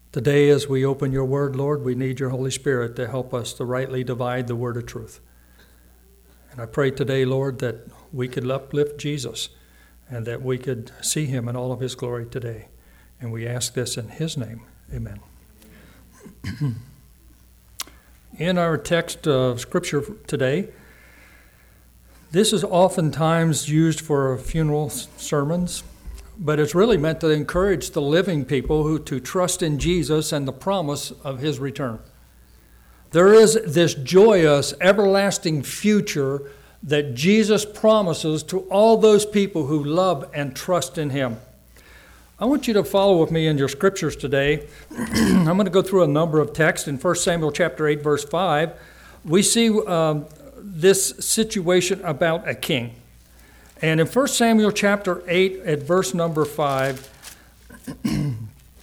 Today, as we open your word, Lord, we need your Holy Spirit to help us to rightly divide the word of truth. And I pray today, Lord, that we could uplift Jesus and that we could see him in all of his glory today. And we ask this in his name. Amen. In our text of Scripture today, this is oftentimes used for funeral sermons, but it's really meant to encourage the living people to trust in Jesus and the promise of his return. There is this joyous, everlasting future that Jesus promises to all those people who love and trust in him. I want you to follow with me in your scriptures today. I'm going to go through a number of texts. In 1 Samuel chapter 8, verse 5, we see this situation about a king. And in 1 Samuel chapter 8 at verse number 5, in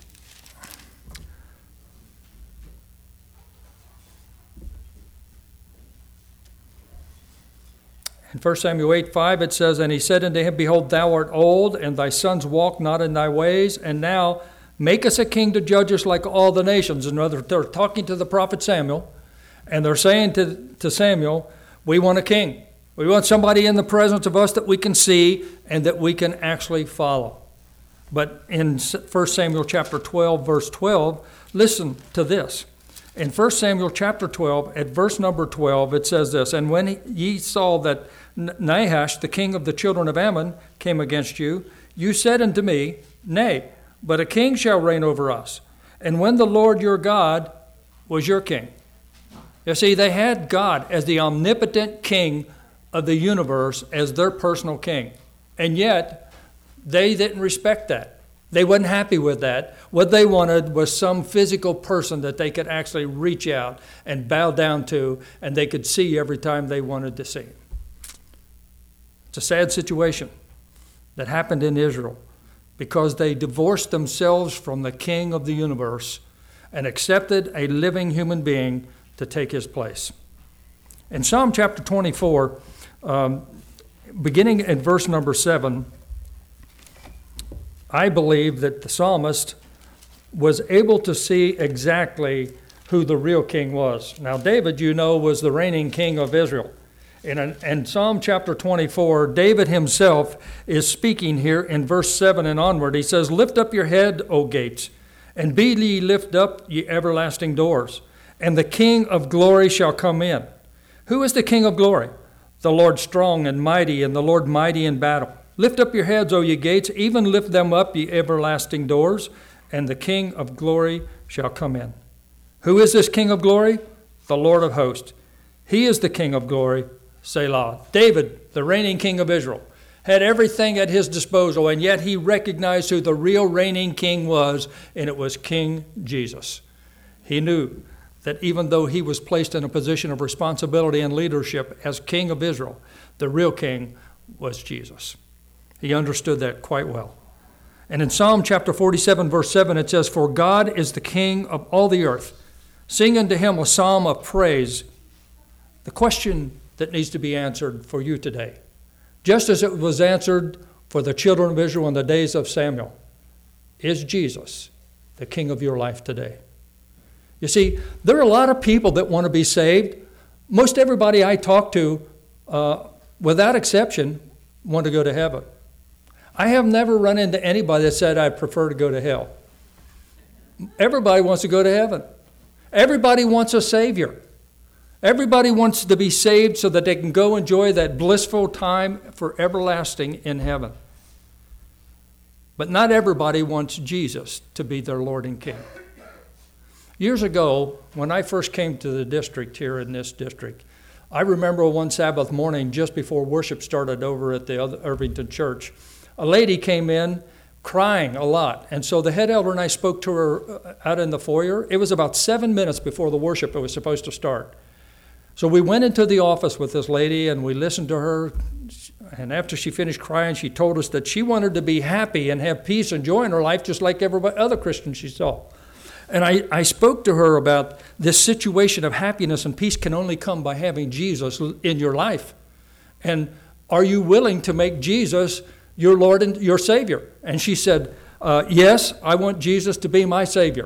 1 Samuel 8:5 it says, "And he said unto him, Behold, thou art old, and thy sons walk not in thy ways, and now make us a king to judge us like all the nations." In other words, they're talking to the prophet Samuel, and they're saying to Samuel, we want a king. We want somebody in the presence of us that we can see and that we can actually follow. But in 1 Samuel chapter 12, verse 12, listen to this. In 1 Samuel chapter 12, at verse number 12, it says this, "And when ye saw that Nahash, the king of the children of Ammon, came against you, you said unto me, Nay, but a king shall reign over us. And when the Lord your God was your king." You see, they had God as the omnipotent king of the universe as their personal king. And yet, they didn't respect that. They wasn't happy with that. What they wanted was some physical person that they could actually reach out and bow down to, and they could see every time they wanted to see him. It's a sad situation that happened in Israel because they divorced themselves from the king of the universe and accepted a living human being to take his place. In Psalm chapter 24, beginning at verse number 7, I believe that the psalmist was able to see exactly who the real king was. Now, David, you know, was the reigning king of Israel. In Psalm chapter 24, David himself is speaking here in verse 7 and onward. He says, "Lift up your head, O gates, and be ye lift up, ye everlasting doors, and the King of glory shall come in." Who is the King of glory? The Lord strong and mighty, and the Lord mighty in battle. "Lift up your heads, O ye gates, even lift them up, ye everlasting doors, and the King of glory shall come in." Who is this King of glory? The Lord of hosts. He is the King of glory, Selah. David, the reigning king of Israel, had everything at his disposal, and yet he recognized who the real reigning king was, and it was King Jesus. He knew that even though he was placed in a position of responsibility and leadership as king of Israel, the real king was Jesus. He understood that quite well. And in Psalm chapter 47, verse 7, it says, "For God is the King of all the earth. Sing unto him a psalm of praise." The question that needs to be answered for you today, just as it was answered for the children of Israel in the days of Samuel, is Jesus the King of your life today? You see, there are a lot of people that want to be saved. Most everybody I talk to, without exception, want to go to heaven. I have never run into anybody that said, "I prefer to go to hell." Everybody wants to go to heaven. Everybody wants a Savior. Everybody wants to be saved so that they can go enjoy that blissful time for everlasting in heaven. But not everybody wants Jesus to be their Lord and King. Years ago, when I first came to the district here in this district, I remember one Sabbath morning just before worship started over at the Irvington Church, a lady came in crying a lot. And so the head elder and I spoke to her out in the foyer. It was about 7 minutes before the worship was supposed to start. So we went into the office with this lady and we listened to her. And after she finished crying, she told us that she wanted to be happy and have peace and joy in her life just like every other Christian she saw. And I spoke to her about this situation of happiness and peace can only come by having Jesus in your life. And are you willing to make Jesus your Lord and your Savior? And she said, yes, I want Jesus to be my Savior.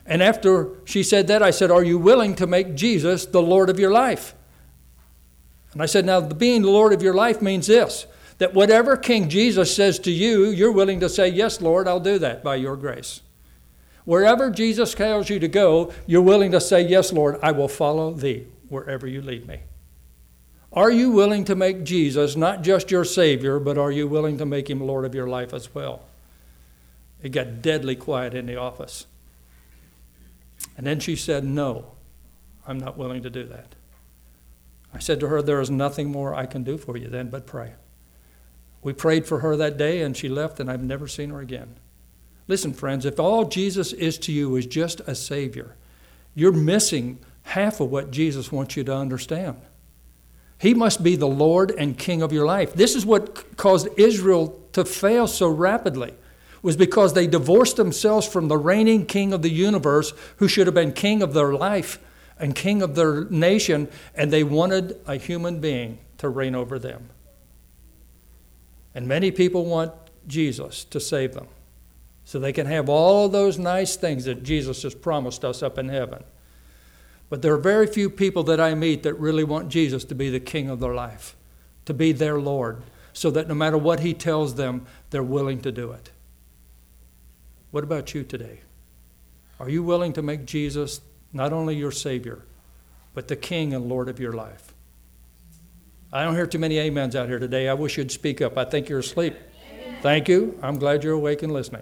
And after she said that, I said, are you willing to make Jesus the Lord of your life? And I said, now, being the Lord of your life means this, that whatever King Jesus says to you, you're willing to say, yes, Lord, I'll do that by your grace. Wherever Jesus tells you to go, you're willing to say, yes, Lord, I will follow thee wherever you lead me. Are you willing to make Jesus not just your Savior, but are you willing to make him Lord of your life as well? It got deadly quiet in the office. And then she said, no, I'm not willing to do that. I said to her, there is nothing more I can do for you then but pray. We prayed for her that day, and she left, and I've never seen her again. Listen, friends, if all Jesus is to you is just a Savior, you're missing half of what Jesus wants you to understand. He must be the Lord and King of your life. This is what caused Israel to fail so rapidly, was because they divorced themselves from the reigning King of the universe, who should have been King of their life and King of their nation, and they wanted a human being to reign over them. And many people want Jesus to save them, so they can have all those nice things that Jesus has promised us up in heaven. But there are very few people that I meet that really want Jesus to be the King of their life, to be their Lord, so that no matter what he tells them, they're willing to do it. What about you today? Are you willing to make Jesus not only your Savior, but the King and Lord of your life? I don't hear too many amens out here today. I wish you'd speak up. I think you're asleep. Amen. Thank you. I'm glad you're awake and listening.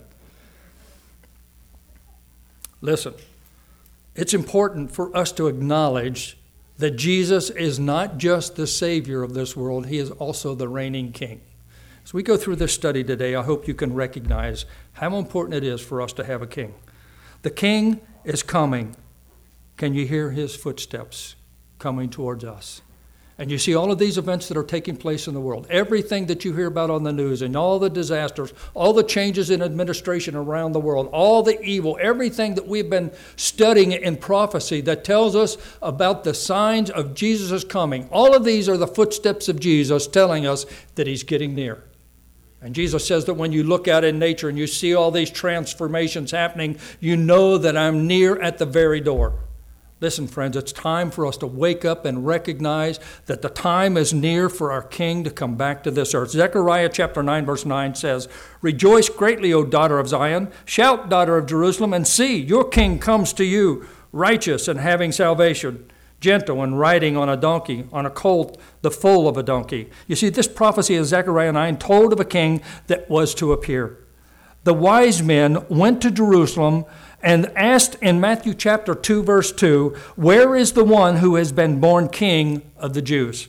Listen, it's important for us to acknowledge that Jesus is not just the Savior of this world. He is also the reigning King. As we go through this study today, I hope you can recognize how important it is for us to have a king. The King is coming. Can you hear his footsteps coming towards us? And you see all of these events that are taking place in the world, everything that you hear about on the news and all the disasters, all the changes in administration around the world, all the evil, everything that we've been studying in prophecy that tells us about the signs of Jesus' coming. All of these are the footsteps of Jesus telling us that he's getting near. And Jesus says that when you look out in nature and you see all these transformations happening, you know that I'm near at the very door. Listen, friends, it's time for us to wake up and recognize that the time is near for our King to come back to this earth. Zechariah chapter 9, verse 9 says, "Rejoice greatly, O daughter of Zion. Shout, daughter of Jerusalem, and see, your King comes to you, righteous and having salvation, gentle and riding on a donkey, on a colt, the foal of a donkey." You see, this prophecy of Zechariah 9 told of a king that was to appear. The wise men went to Jerusalem and asked in Matthew chapter 2, verse 2, where is the one who has been born king of the Jews?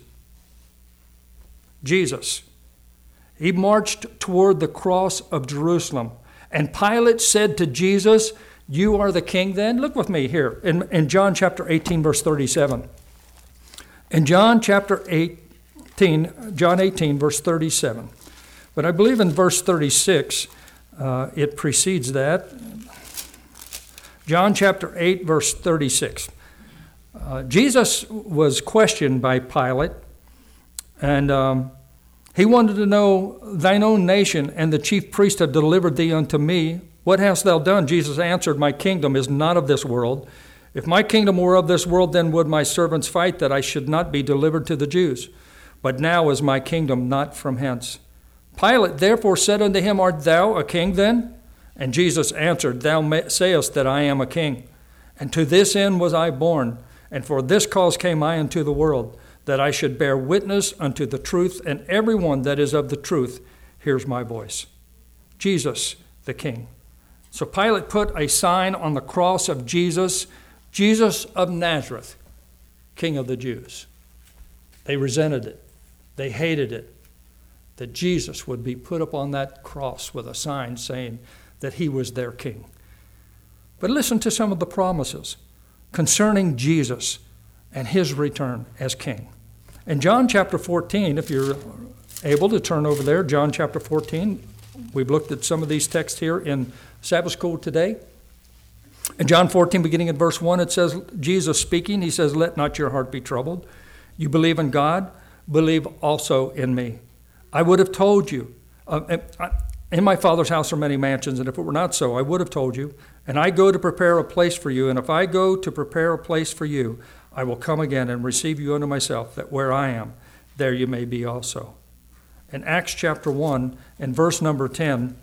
Jesus. He marched toward the cross of Jerusalem. And Pilate said to Jesus, you are the king then? Look with me here in John chapter 18, verse 37. In John chapter 18, verse 37. But I believe in verse 36, it precedes that. John chapter 8, verse 36. Jesus was questioned by Pilate, and he wanted to know, thine own nation and the chief priest have delivered thee unto me. What hast thou done? Jesus answered, my kingdom is not of this world. If my kingdom were of this world, then would my servants fight that I should not be delivered to the Jews. But now is my kingdom not from hence. Pilate therefore said unto him, art thou a king then? And Jesus answered, thou sayest that I am a king. And to this end was I born, and for this cause came I into the world, that I should bear witness unto the truth, and every one that is of the truth hears my voice. Jesus, the King. So Pilate put a sign on the cross of Jesus, Jesus of Nazareth, King of the Jews. They resented it. They hated it, that Jesus would be put up on that cross with a sign saying that he was their king. But listen to some of the promises concerning Jesus and his return as king. In John chapter 14, if you're able to turn over there, John chapter 14, we've looked at some of these texts here in Sabbath school today. In John 14, beginning at verse 1, it says, Jesus speaking, he says, let not your heart be troubled. You believe in God, believe also in me. I would have told you, in my Father's house are many mansions, and if it were not so, I would have told you, And I go to prepare a place for you. And if I go to prepare a place for you, I will come again and receive you unto myself, that where I am, there you may be also. In Acts chapter 1 and verse number 10,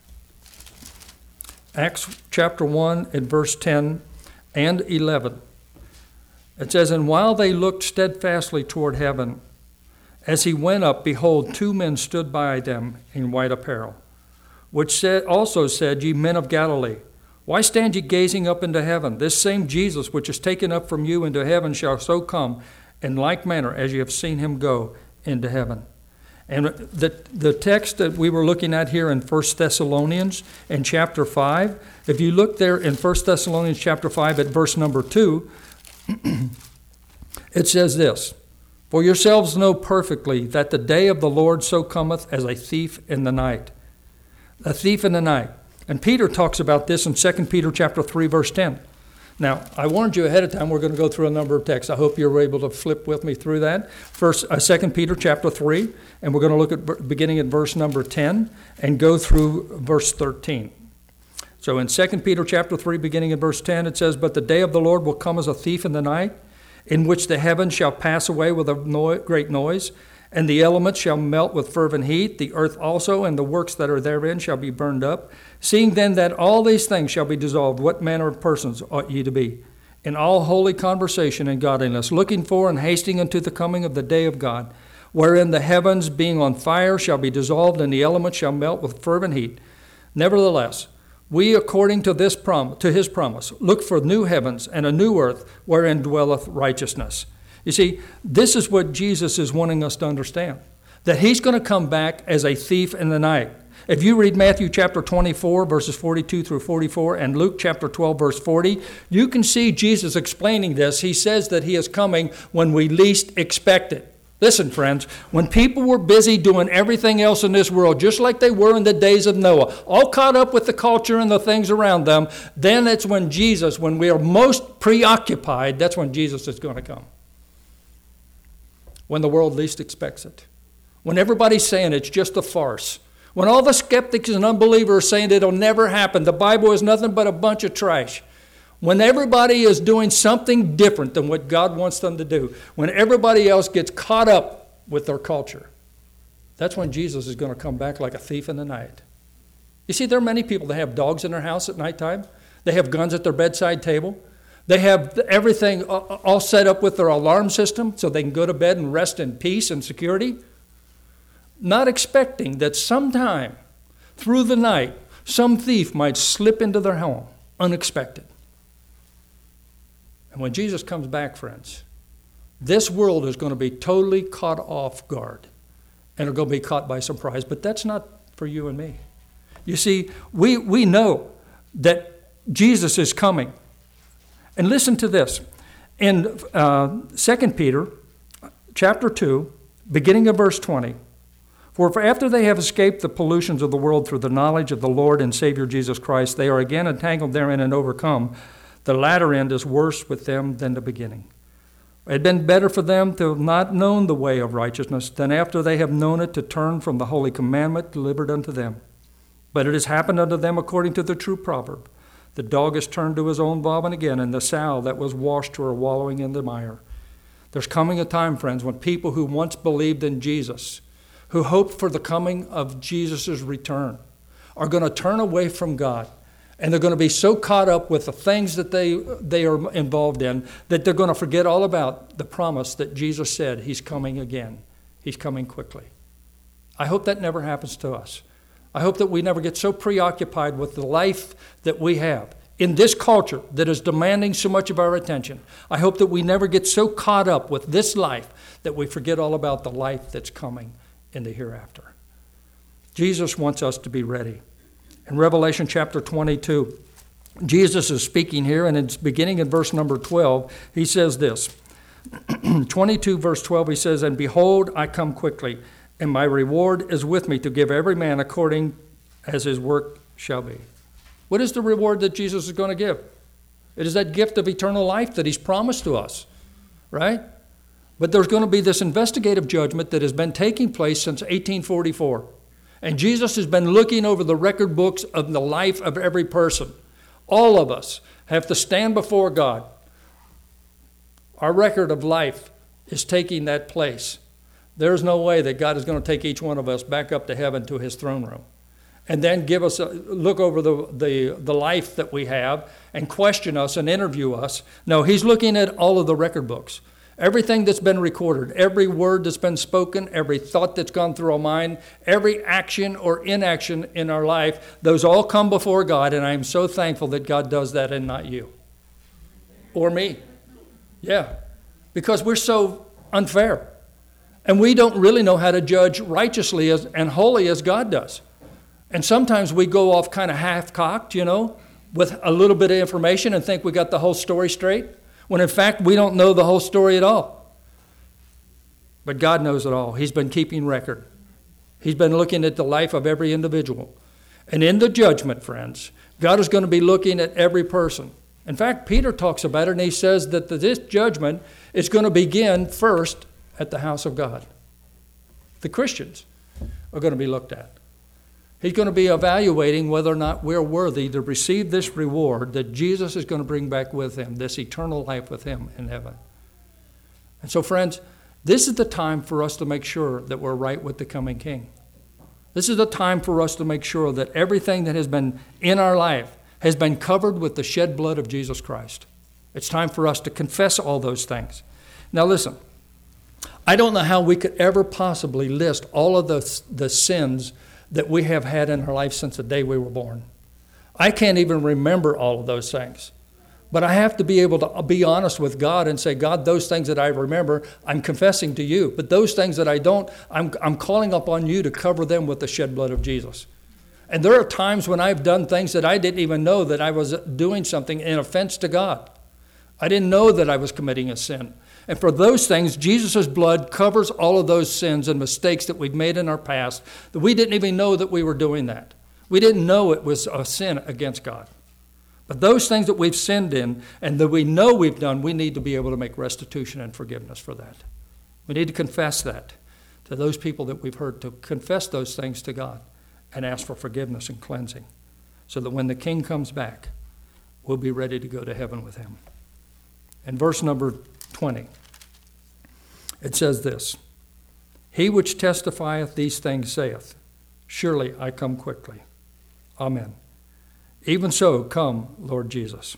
Acts chapter 1 and verse 10 and 11, it says, And while they looked steadfastly toward heaven, as he went up, behold, 2 men stood by them in white apparel, which also said, Ye men of Galilee, why stand ye gazing up into heaven? This same Jesus, which is taken up from you into heaven, shall so come in like manner as ye have seen him go into heaven. And the text that we were looking at here in 1 Thessalonians in chapter 5, if you look there in 1 Thessalonians chapter 5 at verse number 2, it says this, For yourselves know perfectly that the day of the Lord so cometh as a thief in the night. A thief in the night. And Peter talks about this in 2 Peter chapter 3, verse 10. Now, I warned you ahead of time we're going to go through a number of texts. I hope you're able to flip with me through that. 2 Peter chapter 3, and we're going to look at beginning at verse number 10 and go through verse 13. So in 2 Peter chapter 3, beginning at verse 10, it says, But the day of the Lord will come as a thief in the night, in which the heavens shall pass away with a great noise, and the elements shall melt with fervent heat, the earth also and the works that are therein shall be burned up. Seeing then that all these things shall be dissolved, what manner of persons ought ye to be? In all holy conversation and godliness, looking for and hasting unto the coming of the day of God, wherein the heavens being on fire shall be dissolved, and the elements shall melt with fervent heat. Nevertheless, we, according to his promise, look for new heavens and a new earth, wherein dwelleth righteousness. You see, this is what Jesus is wanting us to understand, that he's going to come back as a thief in the night. If you read Matthew chapter 24, verses 42 through 44, and Luke chapter 12, verse 40, you can see Jesus explaining this. He says that he is coming when we least expect it. Listen, friends, when people were busy doing everything else in this world, just like they were in the days of Noah, all caught up with the culture and the things around them, then it's when we are most preoccupied, that's when Jesus is going to come. When the world least expects it. When everybody's saying it's just a farce. When all the skeptics and unbelievers are saying it'll never happen. The Bible is nothing but a bunch of trash. When everybody is doing something different than what God wants them to do. When everybody else gets caught up with their culture. That's when Jesus is going to come back like a thief in the night. You see, there are many people that have dogs in their house at nighttime. They have guns at their bedside table. They have everything all set up with their alarm system so they can go to bed and rest in peace and security, not expecting that sometime through the night, some thief might slip into their home, unexpected. And when Jesus comes back, friends, this world is going to be totally caught off guard and are going to be caught by surprise. But that's not for you and me. You see, we know that Jesus is coming. And listen to this. In 2 Peter chapter 2, beginning of verse 20, For after they have escaped the pollutions of the world through the knowledge of the Lord and Savior Jesus Christ, they are again entangled therein and overcome. The latter end is worse with them than the beginning. It had been better for them to have not known the way of righteousness than after they have known it to turn from the holy commandment delivered unto them. But it has happened unto them according to the true proverb. The dog is turned to his own vomit again, and the sow that was washed to her wallowing in the mire. There's coming a time, friends, when people who once believed in Jesus, who hoped for the coming of Jesus' return, are going to turn away from God. And they're going to be so caught up with the things that they are involved in that they're going to forget all about the promise that Jesus said he's coming again. He's coming quickly. I hope that never happens to us. I hope that we never get so preoccupied with the life that we have in this culture that is demanding so much of our attention. I hope that we never get so caught up with this life that we forget all about the life that's coming in the hereafter. Jesus wants us to be ready. In Revelation chapter 22, Jesus is speaking here, and it's beginning in verse number 12. He says this, 22 verse 12, he says, And behold, I come quickly, and my reward is with me to give every man according as his work shall be. What is the reward that Jesus is going to give? It is that gift of eternal life that he's promised to us, right? But there's going to be this investigative judgment that has been taking place since 1844. And Jesus has been looking over the record books of the life of every person All of us have to stand before God. Our record of life is taking that place. There's no way that God is going to take each one of us back up to heaven to his throne room and then give us a look over the life that we have and question us and interview us. No, he's looking at all of the record books. Everything that's been recorded, every word that's been spoken, every thought that's gone through our mind, every action or inaction in our life, those all come before God, and I am so thankful that God does that and not you or me. Yeah, because we're so unfair. And we don't really know how to judge righteously and holy as God does. And sometimes we go off kind of half-cocked, with a little bit of information and think we got the whole story straight, when in fact we don't know the whole story at all. But God knows it all. He's been keeping record. He's been looking at the life of every individual. And in the judgment, friends, God is going to be looking at every person. In fact, Peter talks about it, and he says that this judgment is going to begin first at the house of God. The Christians are going to be looked at. He's going to be evaluating whether or not we're worthy to receive this reward that Jesus is going to bring back with him, this eternal life with him in heaven. And so, friends, this is the time for us to make sure that we're right with the coming King. This is the time for us to make sure that everything that has been in our life has been covered with the shed blood of Jesus Christ. It's time for us to confess all those things. Now listen, I don't know how we could ever possibly list all of the sins that we have had in our life since the day we were born. I can't even remember all of those things. But I have to be able to be honest with God and say, God, those things that I remember, I'm confessing to you. But those things that I don't, I'm calling upon you to cover them with the shed blood of Jesus. And there are times when I've done things that I didn't even know that I was doing something in offense to God. I didn't know that I was committing a sin. And for those things, Jesus' blood covers all of those sins and mistakes that we've made in our past, that we didn't even know that we were doing that. We didn't know it was a sin against God. But those things that we've sinned in and that we know we've done, we need to be able to make restitution and forgiveness for that. We need to confess that to those people that we've hurt, to confess those things to God and ask for forgiveness and cleansing so that when the King comes back, we'll be ready to go to heaven with him. In verse number 20, it says this, He which testifieth these things saith, Surely I come quickly. Amen. Even so, come, Lord Jesus.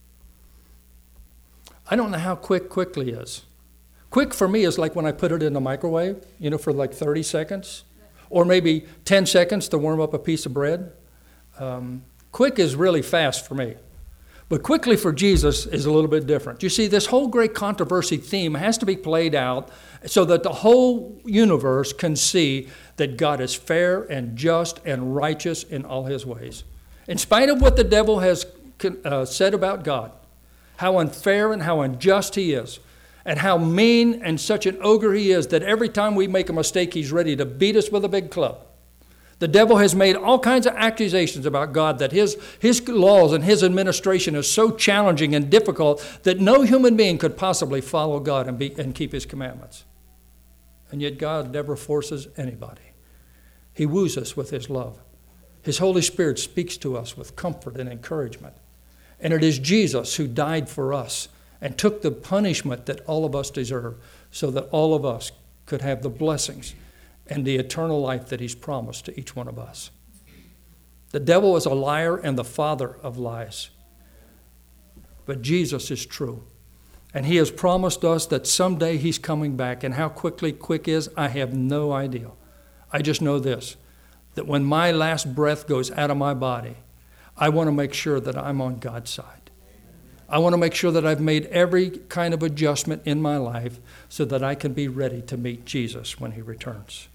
I don't know how quickly is. Quick for me is like when I put it in the microwave, for like 30 seconds, or maybe 10 seconds to warm up a piece of bread. Quick is really fast for me. But quickly for Jesus is a little bit different. You see, this whole great controversy theme has to be played out so that the whole universe can see that God is fair and just and righteous in all his ways. In spite of what the devil has said about God, how unfair and how unjust he is, and how mean and such an ogre he is that every time we make a mistake, he's ready to beat us with a big club. The devil has made all kinds of accusations about God, that his laws and his administration is so challenging and difficult that no human being could possibly follow God and keep his commandments. And yet God never forces anybody. He woos us with his love. His Holy Spirit speaks to us with comfort and encouragement. And it is Jesus who died for us and took the punishment that all of us deserve so that all of us could have the blessings and the eternal life that he's promised to each one of us. The devil is a liar and the father of lies. But Jesus is true. And he has promised us that someday he's coming back. And how quick is, I have no idea. I just know this, that when my last breath goes out of my body, I want to make sure that I'm on God's side. I want to make sure that I've made every kind of adjustment in my life so that I can be ready to meet Jesus when he returns.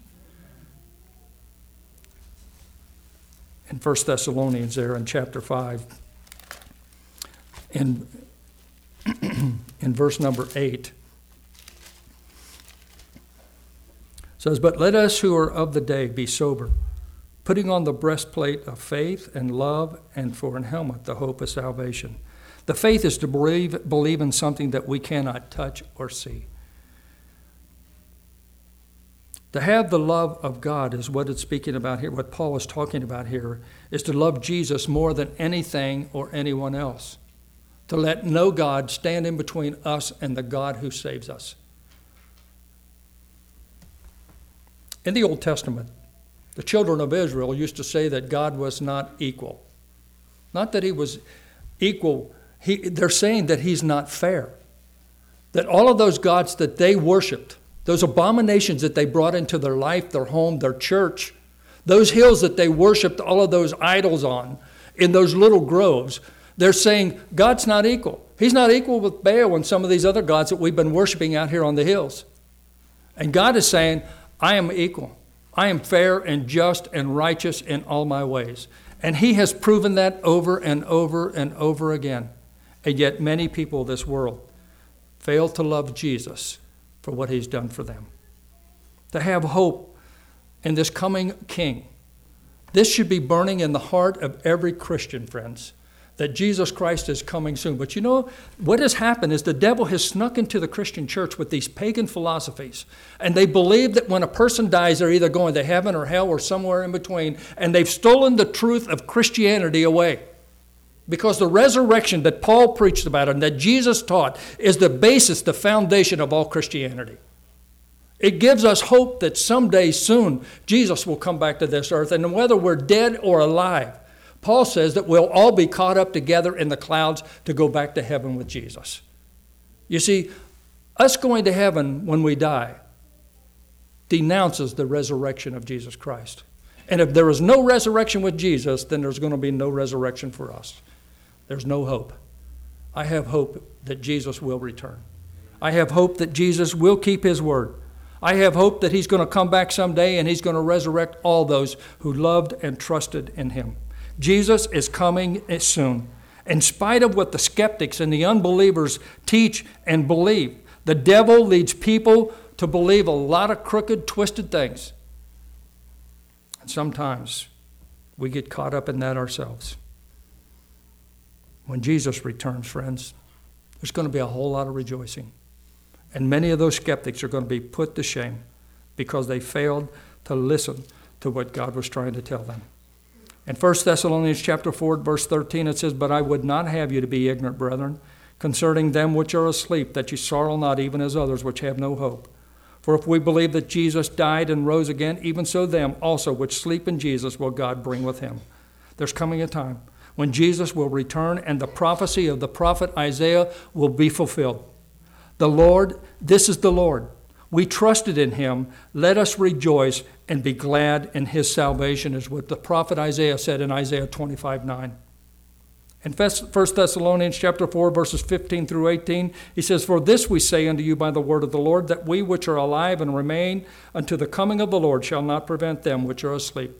In 1 Thessalonians there in chapter 5, in verse number 8, says, But let us who are of the day be sober, putting on the breastplate of faith and love, and for an helmet the hope of salvation. The faith is to believe in something that we cannot touch or see. To have the love of God is what it's speaking about here. What Paul is talking about here is to love Jesus more than anything or anyone else. To let no God stand in between us and the God who saves us. In the Old Testament, the children of Israel used to say that God was not equal. Not that he was equal. They're saying that he's not fair. That all of those gods that they worshiped, those abominations that they brought into their life, their home, their church, those hills that they worshiped all of those idols on, in those little groves, they're saying God's not equal. He's not equal with Baal and some of these other gods that we've been worshiping out here on the hills. And God is saying, I am equal. I am fair and just and righteous in all my ways. And he has proven that over and over and over again. And yet many people of this world fail to love Jesus for what he's done for them. To have hope in this coming King. This should be burning in the heart of every Christian, friends, that Jesus Christ is coming soon. But you know, what has happened is the devil has snuck into the Christian church with these pagan philosophies. And they believe that when a person dies, they're either going to heaven or hell or somewhere in between. And they've stolen the truth of Christianity away. Because the resurrection that Paul preached about and that Jesus taught is the basis, the foundation of all Christianity. It gives us hope that someday soon Jesus will come back to this earth. And whether we're dead or alive, Paul says that we'll all be caught up together in the clouds to go back to heaven with Jesus. You see, us going to heaven when we die denounces the resurrection of Jesus Christ. And if there is no resurrection with Jesus, then there's going to be no resurrection for us. There's no hope. I have hope that Jesus will return. I have hope that Jesus will keep his word. I have hope that he's going to come back someday and he's going to resurrect all those who loved and trusted in him. Jesus is coming soon. In spite of what the skeptics and the unbelievers teach and believe, the devil leads people to believe a lot of crooked, twisted things. And sometimes we get caught up in that ourselves. When Jesus returns, friends, there's going to be a whole lot of rejoicing. And many of those skeptics are going to be put to shame because they failed to listen to what God was trying to tell them. In 1 Thessalonians chapter 4, verse 13, it says, "But I would not have you to be ignorant, brethren, concerning them which are asleep, that ye sorrow not even as others which have no hope. For if we believe that Jesus died and rose again, even so them also which sleep in Jesus will God bring with him." There's coming a time when Jesus will return and the prophecy of the prophet Isaiah will be fulfilled. The Lord, this is the Lord. We trusted in him. Let us rejoice and be glad in his salvation, is what the prophet Isaiah said in Isaiah 25:9. In 1 Thessalonians chapter 4, verses 15 through 18, he says, "For this we say unto you by the word of the Lord, that we which are alive and remain unto the coming of the Lord shall not prevent them which are asleep.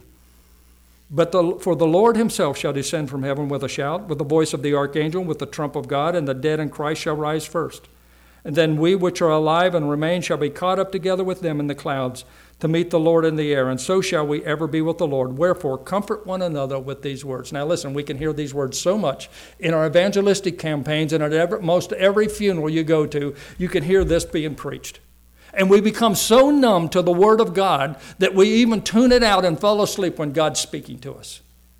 For the Lord himself shall descend from heaven with a shout, with the voice of the archangel, with the trump of God, and the dead in Christ shall rise first. And then we which are alive and remain shall be caught up together with them in the clouds to meet the Lord in the air, and so shall we ever be with the Lord. Wherefore, comfort one another with these words." Now listen, we can hear these words so much in our evangelistic campaigns, and at most every funeral you go to, you can hear this being preached. And we become so numb to the Word of God that we even tune it out and fall asleep when God's speaking to us.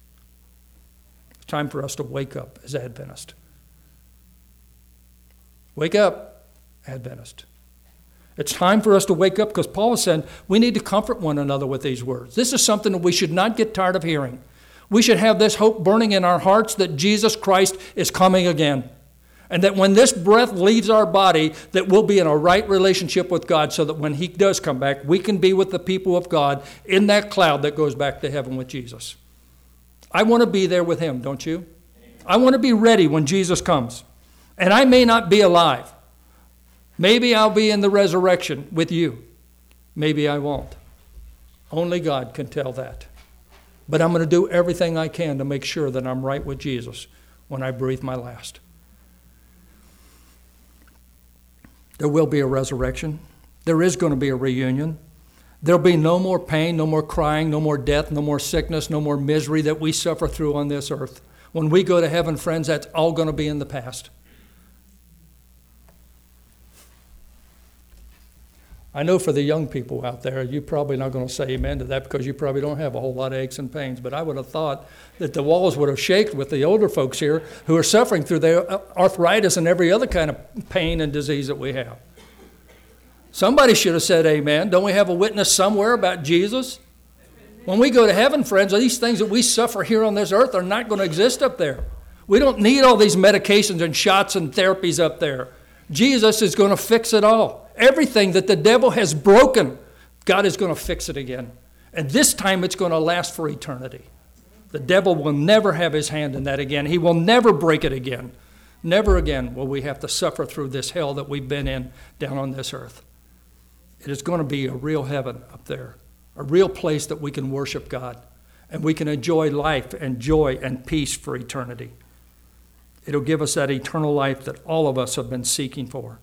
It's time for us to wake up as Adventists. Wake up, Adventist. It's time for us to wake up, because Paul said we need to comfort one another with these words. This is something that we should not get tired of hearing. We should have this hope burning in our hearts that Jesus Christ is coming again. And that when this breath leaves our body, that we'll be in a right relationship with God, so that when he does come back, we can be with the people of God in that cloud that goes back to heaven with Jesus. I want to be there with him, don't you? I want to be ready when Jesus comes. And I may not be alive. Maybe I'll be in the resurrection with you. Maybe I won't. Only God can tell that. But I'm going to do everything I can to make sure that I'm right with Jesus when I breathe my last. There will be a resurrection. There is going to be a reunion. There'll be no more pain, no more crying, no more death, no more sickness, no more misery that we suffer through on this earth. When we go to heaven, friends, that's all going to be in the past. I know for the young people out there, you're probably not going to say amen to that because you probably don't have a whole lot of aches and pains. But I would have thought that the walls would have shaken with the older folks here who are suffering through their arthritis and every other kind of pain and disease that we have. Somebody should have said amen. Don't we have a witness somewhere about Jesus? When we go to heaven, friends, these things that we suffer here on this earth are not going to exist up there. We don't need all these medications and shots and therapies up there. Jesus is going to fix it all. Everything that the devil has broken, God is going to fix it again. And this time it's going to last for eternity. The devil will never have his hand in that again. He will never break it again. Never again will we have to suffer through this hell that we've been in down on this earth. It is going to be a real heaven up there, a real place that we can worship God and we can enjoy life and joy and peace for eternity. It'll give us that eternal life that all of us have been seeking for.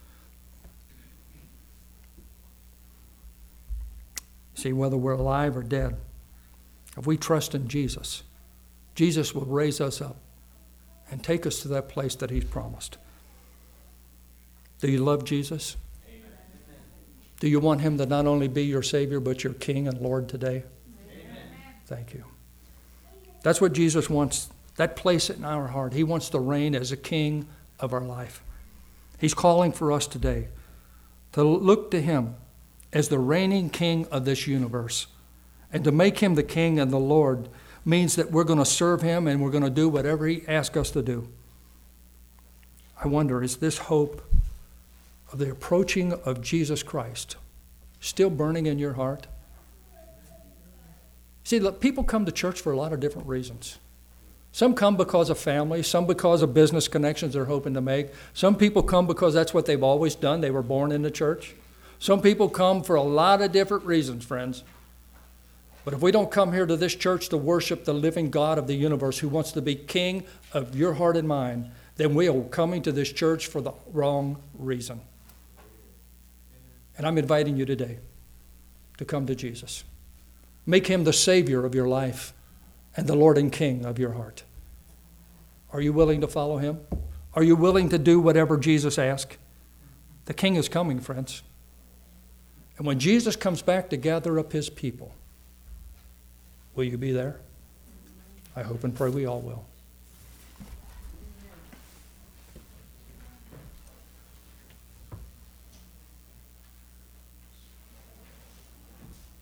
See, whether we're alive or dead, if we trust in Jesus, Jesus will raise us up and take us to that place that he's promised. Do you love Jesus? Amen. Do you want him to not only be your Savior, but your King and Lord today? Amen. Thank you. That's what Jesus wants, that place in our heart. He wants to reign as a king of our life. He's calling for us today to look to him as the reigning king of this universe. And to make him the king and the Lord means that we're going to serve him and we're going to do whatever he asks us to do. I wonder, is this hope of the approaching of Jesus Christ still burning in your heart? See, look, people come to church for a lot of different reasons. Some come because of family, some because of business connections they're hoping to make. Some people come because that's what they've always done. They were born in the church. Some people come for a lot of different reasons, friends. But if we don't come here to this church to worship the living God of the universe who wants to be king of your heart and mind, then we are coming to this church for the wrong reason. And I'm inviting you today to come to Jesus. Make him the Savior of your life and the Lord and King of your heart. Are you willing to follow him? Are you willing to do whatever Jesus asked? The King is coming, friends. And when Jesus comes back to gather up his people, will you be there? I hope and pray we all will.